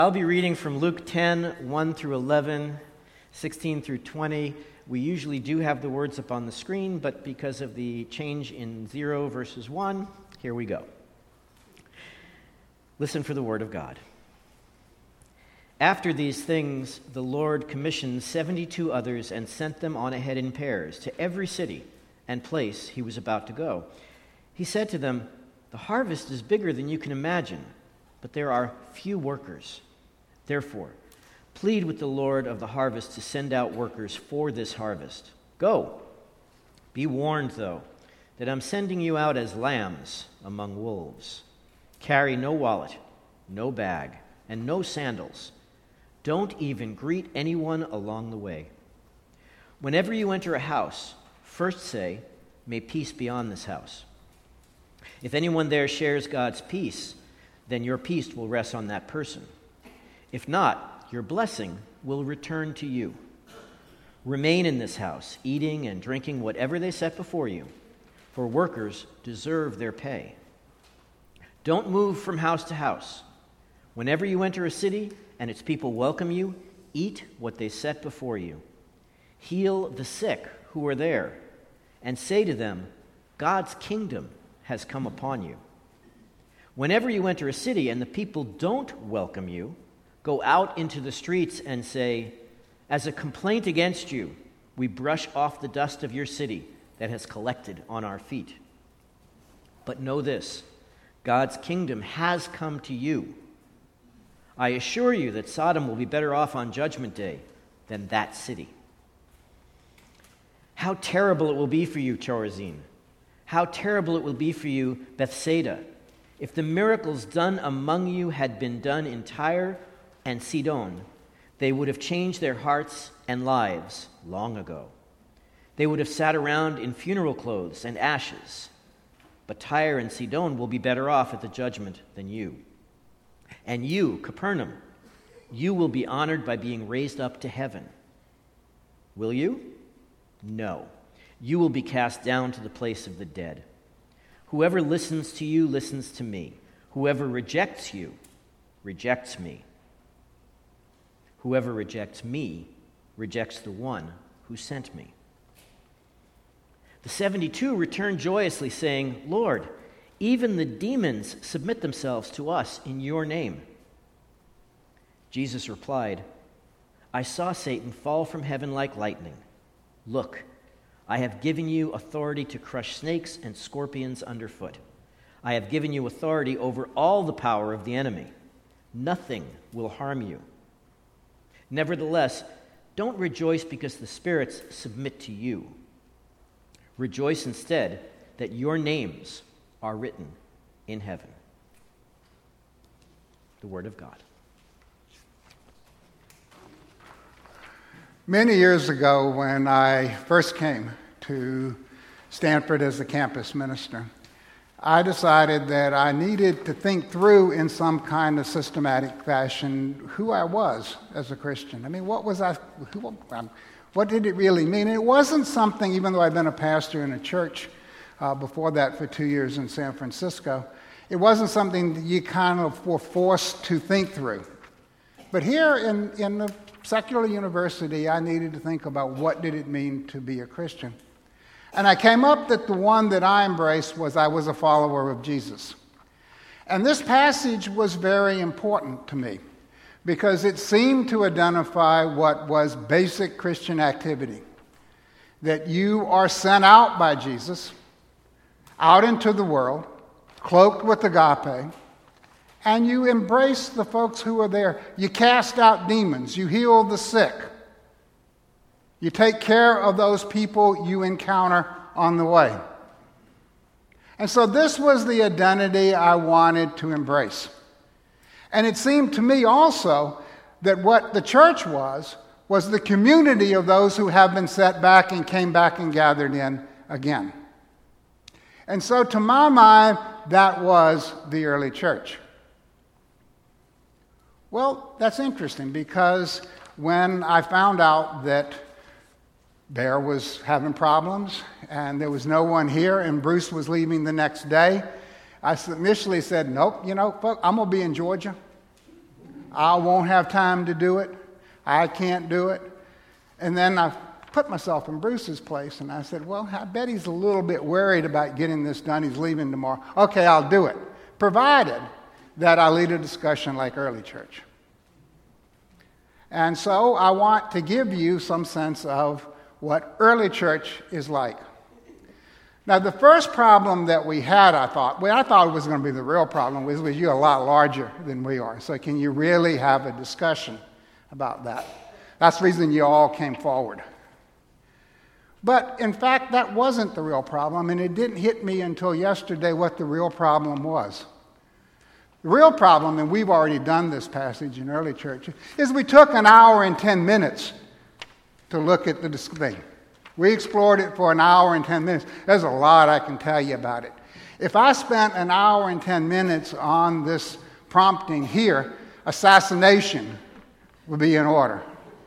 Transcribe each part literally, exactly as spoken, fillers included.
I'll be reading from Luke ten, one through eleven, sixteen through twenty. We usually do have the words up on the screen, but because of the change in zero versus one, here we go. Listen for the word of God. After these things, the Lord commissioned seventy-two others and sent them on ahead in pairs to every city and place he was about to go. He said to them, "The harvest is bigger than you can imagine, but there are few workers. Therefore, plead with the Lord of the harvest to send out workers for this harvest. Go. Be warned, though, that I'm sending you out as lambs among wolves. Carry no wallet, no bag, and no sandals. Don't even greet anyone along the way. Whenever you enter a house, first say, 'May peace be on this house.' If anyone there shares God's peace, then your peace will rest on that person. If not, your blessing will return to you. Remain in this house, eating and drinking whatever they set before you, for workers deserve their pay. Don't move from house to house. Whenever you enter a city and its people welcome you, eat what they set before you. Heal the sick who are there, and say to them, 'God's kingdom has come upon you.' Whenever you enter a city and the people don't welcome you, go out into the streets and say, 'As a complaint against you, we brush off the dust of your city that has collected on our feet. But know this, God's kingdom has come to you. I assure you that Sodom will be better off on Judgment Day than that city. How terrible it will be for you, Chorazin! How terrible it will be for you, Bethsaida! If the miracles done among you had been done in Tyre and Sidon, they would have changed their hearts and lives long ago. They would have sat around in funeral clothes and ashes. But Tyre and Sidon will be better off at the judgment than you. And you, Capernaum, you will be honored by being raised up to heaven. Will you? No. You will be cast down to the place of the dead. Whoever listens to you listens to me. Whoever rejects you rejects me. Whoever rejects me rejects the one who sent me." The seventy-two returned joyously, saying, "Lord, even the demons submit themselves to us in your name." Jesus replied, "I saw Satan fall from heaven like lightning. Look, I have given you authority to crush snakes and scorpions underfoot. I have given you authority over all the power of the enemy. Nothing will harm you. Nevertheless, don't rejoice because the spirits submit to you. Rejoice instead that your names are written in heaven." The word of God. Many years ago, when I first came to Stanford as a campus minister, I decided that I needed to think through in some kind of systematic fashion who I was as a Christian. I mean, what was I, who, um, what did it really mean? And it wasn't something, even though I'd been a pastor in a church uh, before that for two years in San Francisco, it wasn't something that you kind of were forced to think through. But here in, in the secular university, I needed to think about what did it mean to be a Christian. And I came up that the one that I embraced was I was a follower of Jesus. And this passage was very important to me because it seemed to identify what was basic Christian activity. That you are sent out by Jesus, out into the world, cloaked with agape, and you embrace the folks who are there. You cast out demons, you heal the sick. You take care of those people you encounter on the way. And so this was the identity I wanted to embrace. And it seemed to me also that what the church was, was the community of those who have been set back and came back and gathered in again. And so to my mind, that was the early church. Well, that's interesting because when I found out that Bear was having problems and there was no one here and Bruce was leaving the next day, I initially said, nope, you know, I'm going to be in Georgia. I won't have time to do it. I can't do it. And then I put myself in Bruce's place, and I said, well, I bet he's a little bit worried about getting this done. He's leaving tomorrow. Okay, I'll do it, provided that I lead a discussion like early church. And so I want to give you some sense of what early church is like. Now, the first problem that we had, I thought, well, I thought it was going to be the real problem, was, was you're a lot larger than we are. So can you really have a discussion about that? That's the reason you all came forward. But, in fact, that wasn't the real problem, and it didn't hit me until yesterday what the real problem was. The real problem, and we've already done this passage in early church, is we took an hour and ten minutes to look at the thing. We explored it for an hour and ten minutes. There's a lot I can tell you about it. If I spent an hour and ten minutes on this prompting here, assassination would be in order.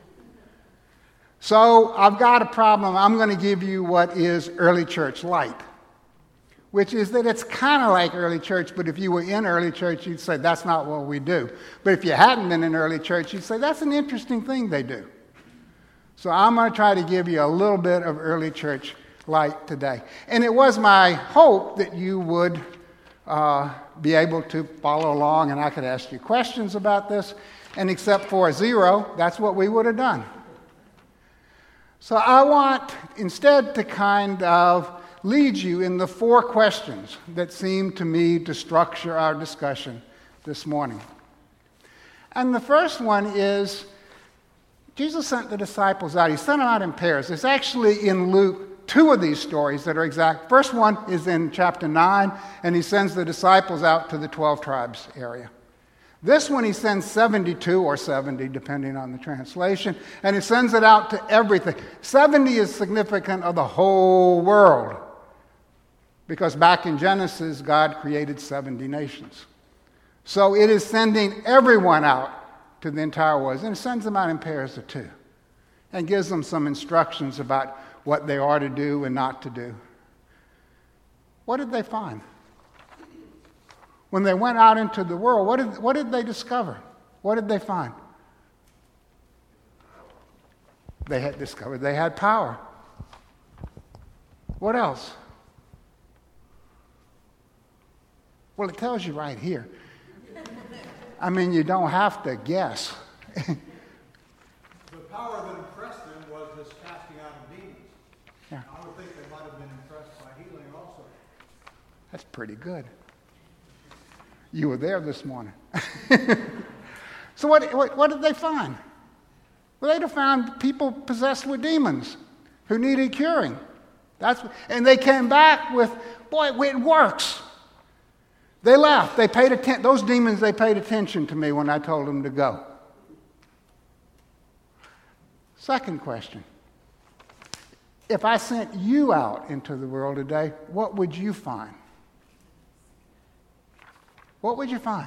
So I've got a problem. I'm going to give you what is early church light, which is that it's kind of like early church, but if you were in early church, you'd say, that's not what we do. But if you hadn't been in early church, you'd say, that's an interesting thing they do. So I'm going to try to give you a little bit of early church light today. And it was my hope that you would uh, be able to follow along, and I could ask you questions about this. And except for a zero, that's what we would have done. So I want instead to kind of lead you in the four questions that seem to me to structure our discussion this morning. And the first one is, Jesus sent the disciples out. He sent them out in pairs. There's actually in Luke two of these stories that are exact. First one is in chapter nine, and he sends the disciples out to the twelve tribes area. This one he sends seventy-two or seventy, depending on the translation, and he sends it out to everything. seventy is significant of the whole world, because back in Genesis, God created seventy nations. So it is sending everyone out to the entire world, and it sends them out in pairs of two, and gives them some instructions about what they are to do and not to do. What did they find? When they went out into the world, what did, what did they discover? What did they find? They had discovered they had power. What else? Well, it tells you right here. I mean, you don't have to guess. The power that impressed them was this casting out of demons. Yeah. I would think they might have been impressed by healing also. That's pretty good. You were there this morning. So what, what, what did they find? Well, they found people possessed with demons who needed curing. That's, and they came back with, boy, it works. They left. They paid atten- Those demons, they paid attention to me when I told them to go. Second question. If I sent you out into the world today, what would you find? What would you find?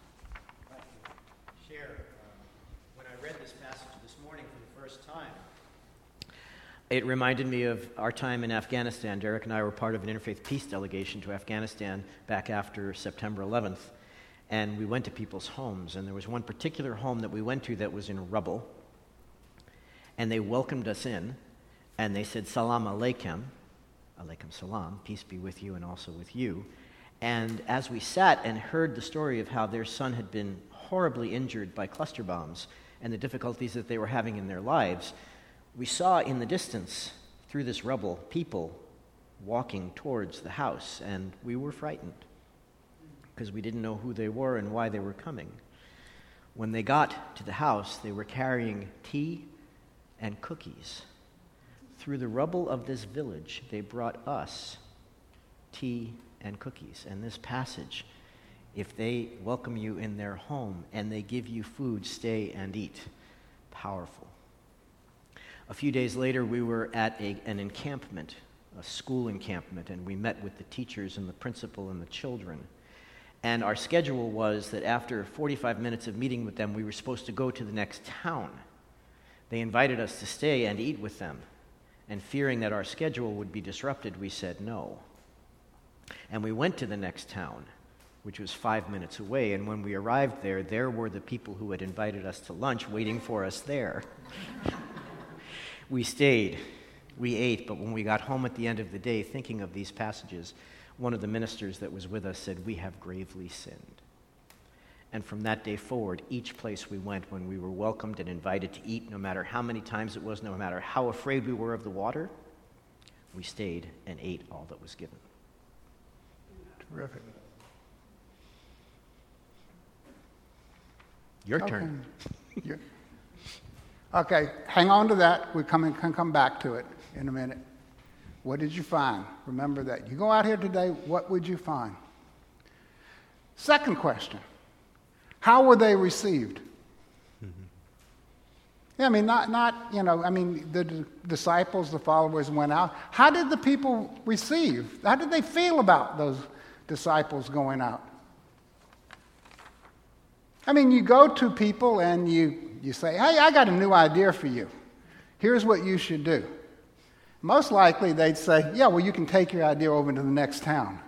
Share. Um, when I read this passage this morning for the first time, it reminded me of our time in Afghanistan. Derek and I were part of an interfaith peace delegation to Afghanistan back after September eleventh, and we went to people's homes, and there was one particular home that we went to that was in rubble, and they welcomed us in, and they said, Salam alaikum, alaikum salam, peace be with you and also with you. And as we sat and heard the story of how their son had been horribly injured by cluster bombs and the difficulties that they were having in their lives, we saw in the distance, through this rubble, people walking towards the house, and we were frightened because we didn't know who they were and why they were coming. When they got to the house, they were carrying tea and cookies. Through the rubble of this village, they brought us tea and cookies. And this passage, if they welcome you in their home and they give you food, stay and eat. Powerful. A few days later, we were at a, an encampment, a school encampment, and we met with the teachers and the principal and the children. And our schedule was that after forty-five minutes of meeting with them, we were supposed to go to the next town. They invited us to stay and eat with them. And fearing that our schedule would be disrupted, we said no. And we went to the next town, which was five minutes away. And when we arrived there, there were the people who had invited us to lunch waiting for us there. We stayed, we ate, but when we got home at the end of the day, thinking of these passages, one of the ministers that was with us said, "We have gravely sinned." And from that day forward, each place we went, when we were welcomed and invited to eat, no matter how many times it was, no matter how afraid we were of the water, we stayed and ate all that was given. Terrific. Your Okay. turn. Yeah. Okay, hang on to that. We come can come back to it in a minute. What did you find? Remember that. You go out here today, what would you find? Second question. How were they received? Mm-hmm. Yeah, I mean, not, not, you know, I mean, the d- disciples, the followers went out. How did the people receive? How did they feel about those disciples going out? I mean, you go to people and you, you say, "Hey, I got a new idea for you. Here's what you should do." Most likely they'd say, "Yeah, well, you can take your idea over to the next town."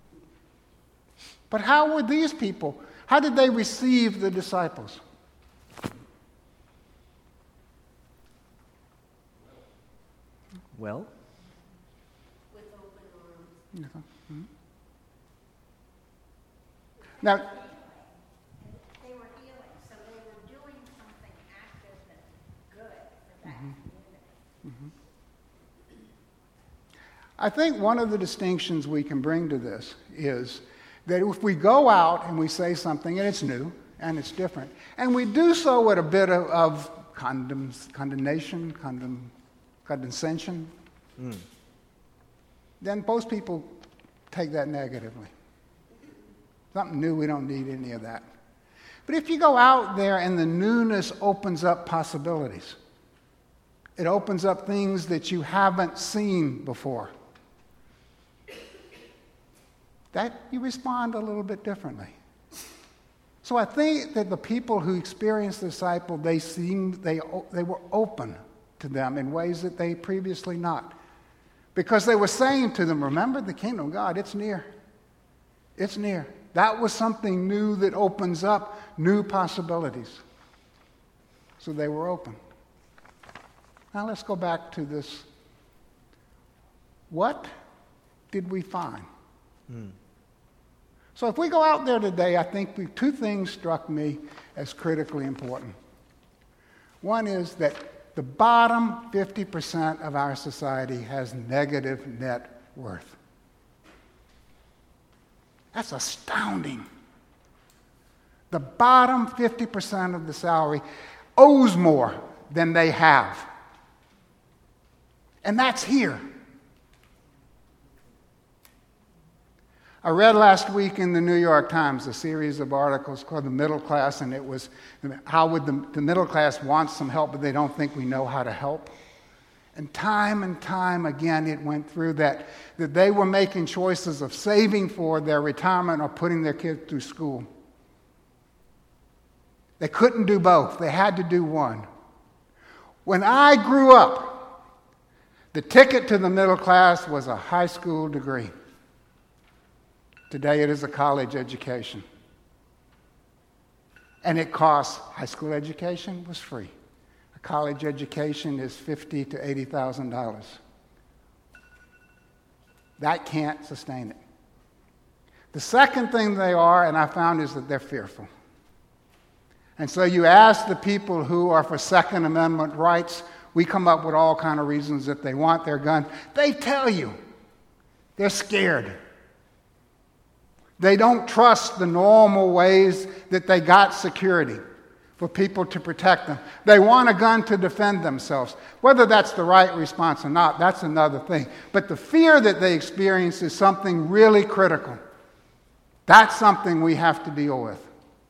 But how were these people, how did they receive the disciples? Well, With open arms. Mm-hmm. Now, They were healing, so they were doing something active and good for that community. I think one of the distinctions we can bring to this is that if we go out and we say something and it's new and it's different, and we do so with a bit of, of condemn, condemnation, condemn, condescension, mm. then most people take that negatively. Something new, we don't need any of that. But if you go out there and the newness opens up possibilities, it opens up things that you haven't seen before, that you respond a little bit differently. So I think that the people who experienced the disciple, they seemed, they, they were open to them in ways that they previously not. Because they were saying to them, "Remember the kingdom of God, it's near. It's near." That was something new that opens up new possibilities. So they were open. Now let's go back to this. What did we find? Hmm. So if we go out there today, I think we, two things struck me as critically important. One is that the bottom fifty percent of our society has negative net worth. That's astounding. The bottom fifty percent of the salary owes more than they have. And that's here. I read last week in the New York Times a series of articles called The Middle Class, and it was how would the, the middle class want some help, but they don't think we know how to help. And time and time again it went through that, that they were making choices of saving for their retirement or putting their kids through school. They couldn't do both. They had to do one. When I grew up, the ticket to the middle class was a high school degree. Today it is a college education. And it costs, high school education was free. A college education is fifty thousand to eighty thousand dollars. That can't sustain it. The second thing they are, and I found, is that they're fearful. And so you ask the people who are for Second Amendment rights, we come up with all kind of reasons that they want their gun. They tell you they're scared. They don't trust the normal ways that they got security for people to protect them. They want a gun to defend themselves. Whether that's the right response or not, that's another thing. But the fear that they experience is something really critical. That's something we have to deal with.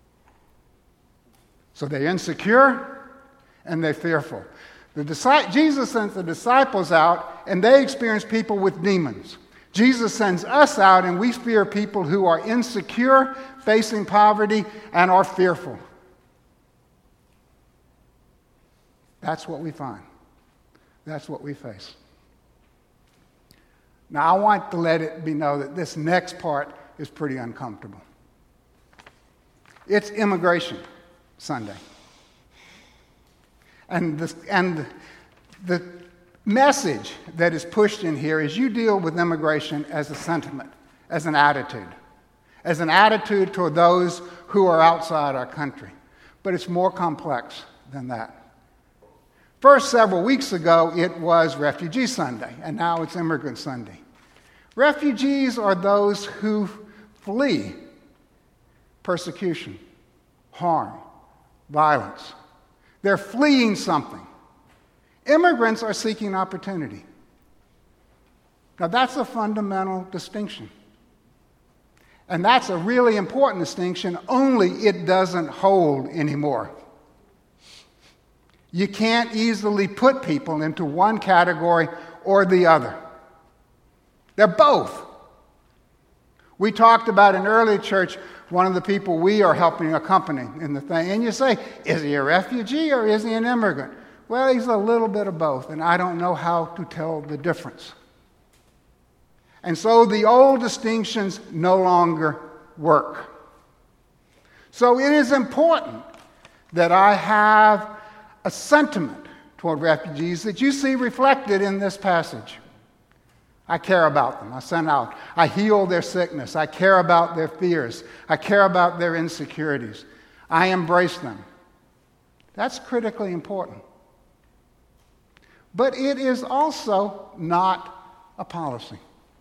So they're insecure and they're fearful. The disci- Jesus sends the disciples out and they experience people with demons. Jesus sends us out and we fear people who are insecure, facing poverty, and are fearful. That's what we find. That's what we face. Now, I want to let it be known that this next part is pretty uncomfortable. It's Immigration Sunday. And the, and the message that is pushed in here is you deal with immigration as a sentiment, as an attitude, as an attitude toward those who are outside our country. But it's more complex than that. First, several weeks ago, it was Refugee Sunday, and now it's Immigrant Sunday. Refugees are those who flee persecution, harm, violence. They're fleeing something. Immigrants are seeking opportunity. Now, that's a fundamental distinction. And that's a really important distinction, only it doesn't hold anymore. You can't easily put people into one category or the other. They're both. We talked about in early church, one of the people we are helping accompany in the thing, and you say, is he a refugee or is he an immigrant? Well, he's a little bit of both, and I don't know how to tell the difference. And so the old distinctions no longer work. So it is important that I have a sentiment toward refugees that you see reflected in this passage. I care about them. I send out. I heal their sickness. I care about their fears. I care about their insecurities. I embrace them. That's critically important. But it is also not a policy.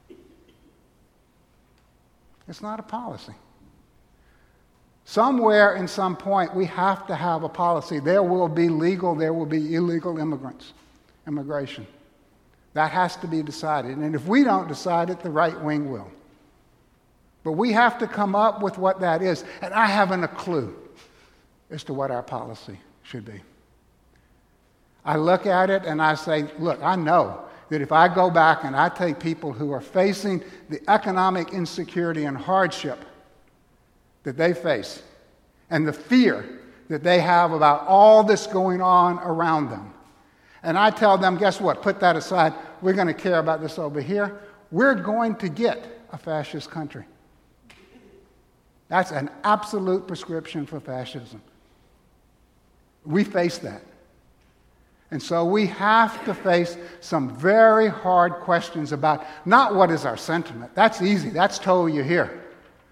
It's not a policy. Somewhere in some point, we have to have a policy. There will be legal, there will be illegal immigrants, immigration. That has to be decided. And if we don't decide it, the right wing will. But we have to come up with what that is. And I haven't a clue as to what our policy should be. I look at it and I say, look, I know that if I go back and I take people who are facing the economic insecurity and hardship that they face and the fear that they have about all this going on around them, and I tell them, guess what? Put that aside. We're going to care about this over here. We're going to get a fascist country. That's an absolute prescription for fascism. We face that. And so we have to face some very hard questions about not what is our sentiment. That's easy. That's told you here.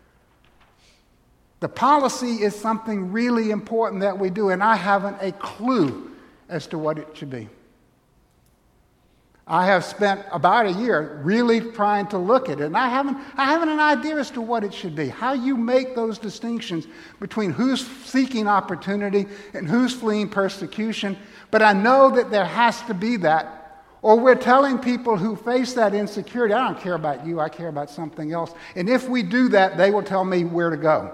The policy is something really important that we do, and I haven't a clue as to what it should be. I have spent about a year really trying to look at it, and I haven't, I haven't an idea as to what it should be, how you make those distinctions between who's seeking opportunity and who's fleeing persecution. But I know that there has to be that, or we're telling people who face that insecurity, I don't care about you, I care about something else. And if we do that, they will tell me where to go.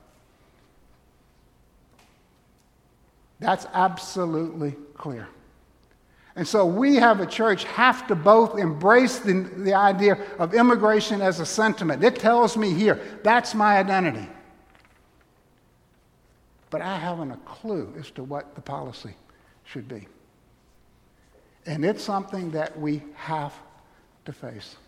That's absolutely clear. And so we have a church have to both embrace the, the idea of immigration as a sentiment. It tells me here, that's my identity. But I haven't a clue as to what the policy should be. And it's something that we have to face.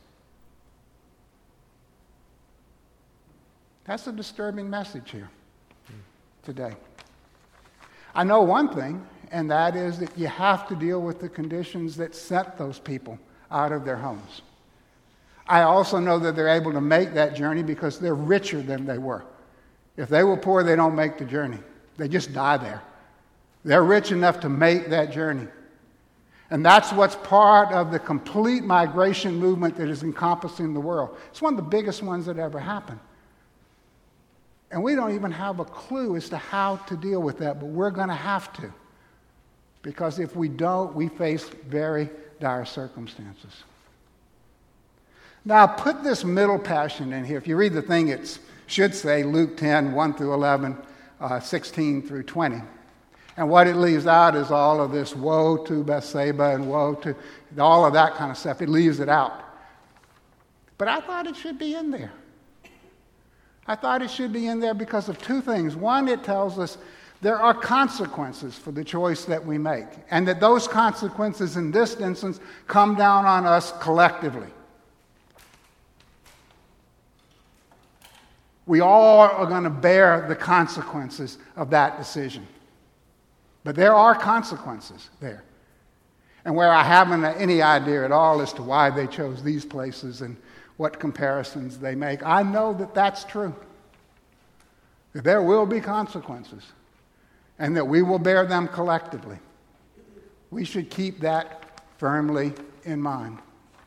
That's a disturbing message here today. I know one thing, and that is that you have to deal with the conditions that sent those people out of their homes. I also know that they're able to make that journey because they're richer than they were. If they were poor, they don't make the journey. They just die there. They're rich enough to make that journey. And that's what's part of the complete migration movement that is encompassing the world. It's one of the biggest ones that ever happened. And we don't even have a clue as to how to deal with that, but we're going to have to. Because if we don't, we face very dire circumstances. Now, put this middle passion in here. If you read the thing, it should say Luke ten, one through eleven, uh, sixteen through twenty. And what it leaves out is all of this woe to Bethsaida and woe to all of that kind of stuff. It leaves it out. But I thought it should be in there. I thought it should be in there because of two things. One, it tells us there are consequences for the choice that we make, and that those consequences in this instance come down on us collectively. We all are going to bear the consequences of that decision. But there are consequences there. And where I haven't any idea at all as to why they chose these places and what comparisons they make, I know that that's true. That there will be consequences and that we will bear them collectively. We should keep that firmly in mind.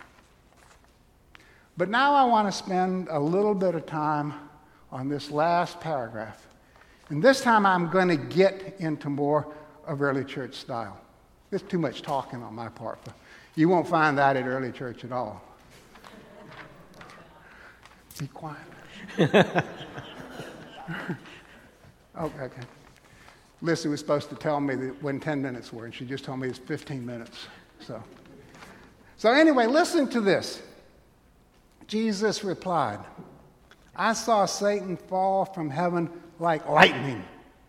But now I want to spend a little bit of time on this last paragraph. And this time I'm going to get into more of early church style. There's too much talking on my part. You won't find that at early church at all. Be quiet. okay, okay. Lissy was supposed to tell me that when ten minutes were, and she just told me it's fifteen minutes. So, so anyway, listen to this. Jesus replied, I saw Satan fall from heaven like lightning.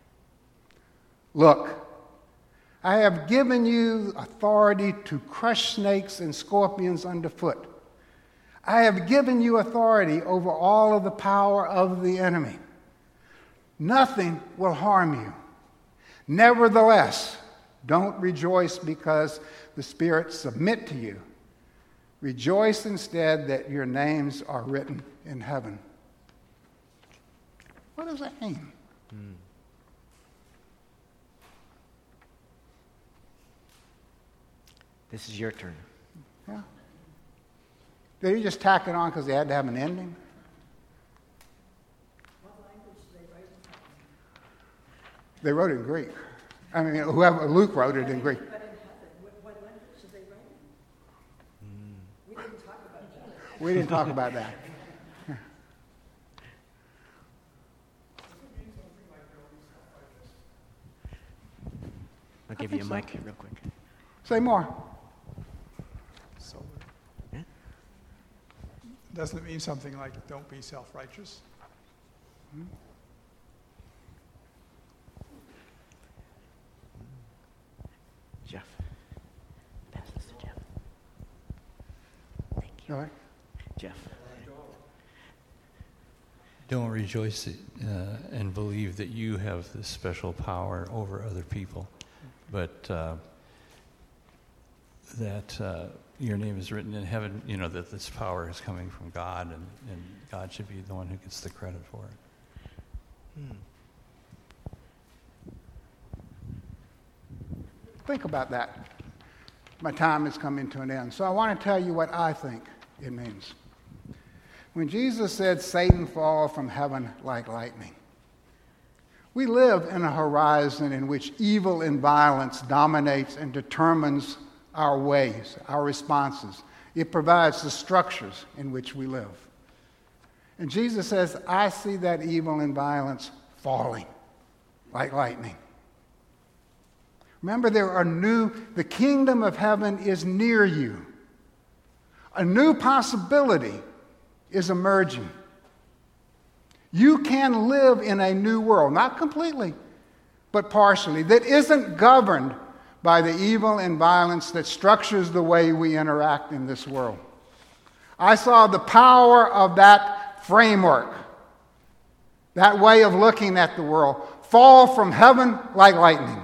Look, I have given you authority to crush snakes and scorpions underfoot. I have given you authority over all of the power of the enemy. Nothing will harm you. Nevertheless, don't rejoice because the spirits submit to you. Rejoice instead that your names are written in heaven. What does that mean? Mm. This is your turn. Yeah. Did he just tack it on because they had to have an ending? What language did they write it in? They wrote it in Greek. I mean, whoever Luke wrote it in Greek. But in heaven, what, what language did they write it in? Mm. We didn't talk about that. We didn't talk about that. I'll give you a mic real quick. Say more. So, Yeah? doesn't it mean something like don't be self-righteous? Hmm? Jeff. Pass this to Jeff. Thank you. All right. Jeff. Don't rejoice uh, and believe that you have this special power over other people, but uh, that uh, your name is written in heaven, you know, that this power is coming from God, and, and God should be the one who gets the credit for it. Hmm. Think about that. My time is coming to an end. So I want to tell you what I think it means. When Jesus said, Satan fall from heaven like lightning, we live in a horizon in which evil and violence dominates and determines our ways, our responses. It provides the structures in which we live. And Jesus says, I see that evil and violence falling like lightning. Remember, there are new, the kingdom of heaven is near you. A new possibility is emerging. You can live in a new world, not completely, but partially, that isn't governed by the evil and violence that structures the way we interact in this world. I saw the power of that framework, that way of looking at the world, fall from heaven like lightning.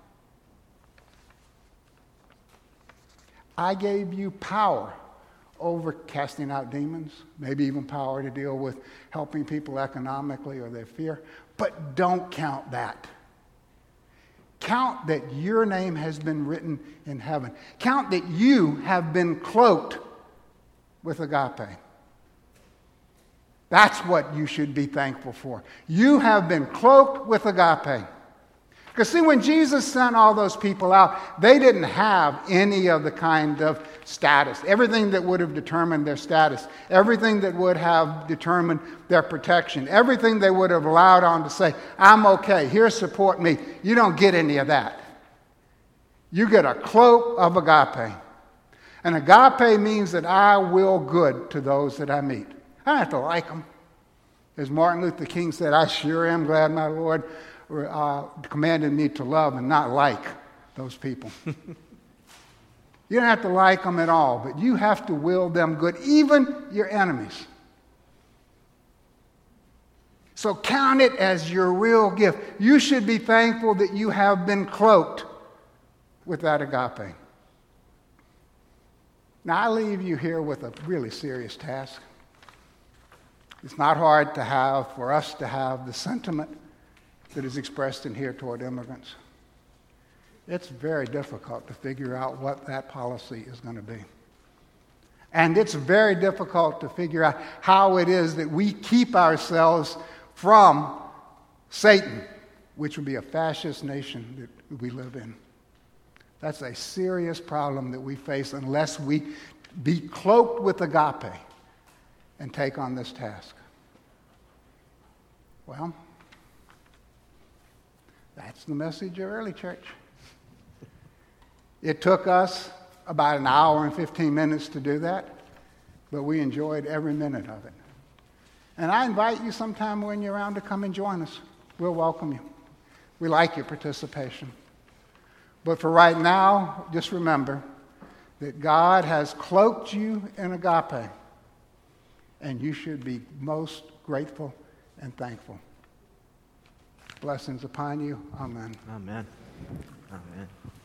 I gave you power over casting out demons, maybe even power to deal with helping people economically or their fear. But don't count that. Count that your name has been written in heaven. Count that you have been cloaked with agape. That's what you should be thankful for. You have been cloaked with agape. Because see, when Jesus sent all those people out, they didn't have any of the kind of status, everything that would have determined their status, everything that would have determined their protection, everything they would have allowed on to say, I'm okay, here, support me. You don't get any of that. You get a cloak of agape. And agape means that I will good to those that I meet. I don't have to like them. As Martin Luther King said, I sure am glad my Lord Uh, commanded me to love and not like those people. You don't have to like them at all, but you have to will them good, even your enemies. So count it as your real gift. You should be thankful that you have been cloaked with that agape. Now, I leave you here with a really serious task. It's not hard to have, for us to have, the sentiment that is expressed in here toward immigrants. It's very difficult to figure out what that policy is going to be. And it's very difficult to figure out how it is that we keep ourselves from Satan, which would be a fascist nation that we live in. That's a serious problem that we face unless we be cloaked with agape and take on this task. Well, that's the message of early church. It took us about an hour and fifteen minutes to do that, but we enjoyed every minute of it. And I invite you sometime when you're around to come and join us. We'll welcome you. We like your participation. But for right now, just remember that God has cloaked you in agape, and you should be most grateful and thankful. Blessings upon you. Amen. Amen. Amen.